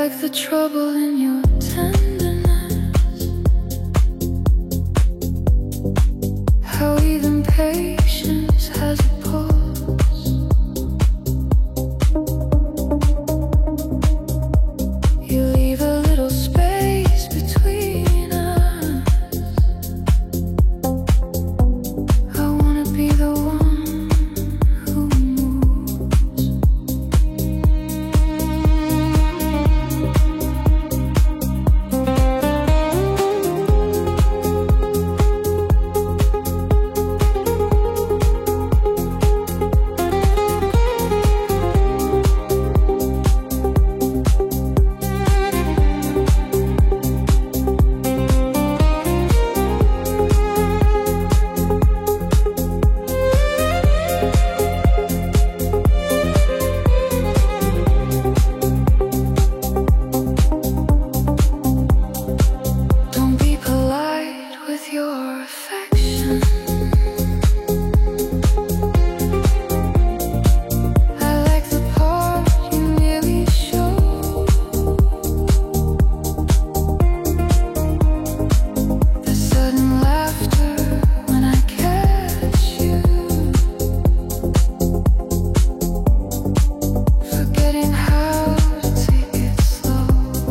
like the trouble in your tenderness, how even patience has a pause. You leave a little space between us. I wanna be the one who moves. Don't be polite with your affection. I like the part you really show. The sudden laughter when I catch you, forgetting how to take it slow.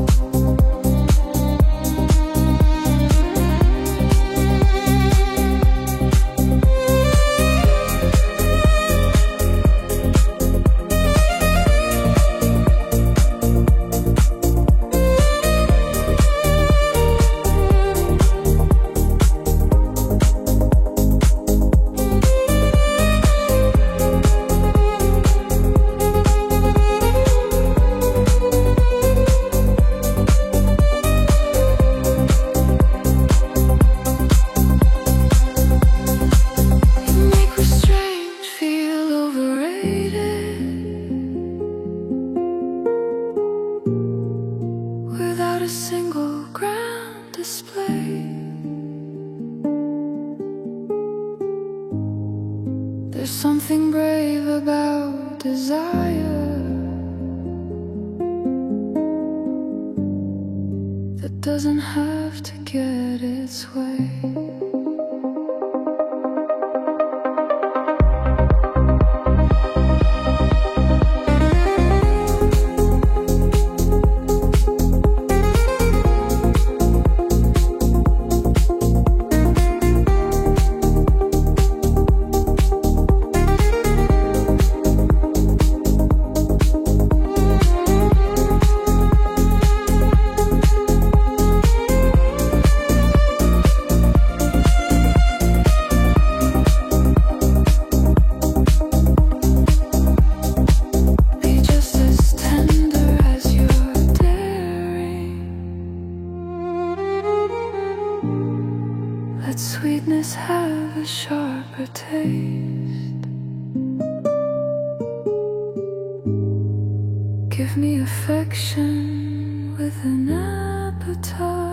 You make restraint feel overrated without a single grand display. There's something brave about desire that doesn't have to get its way. Be just as tender as you're daring. Let sweetness have a sharper taste. Give me affection with an appetite.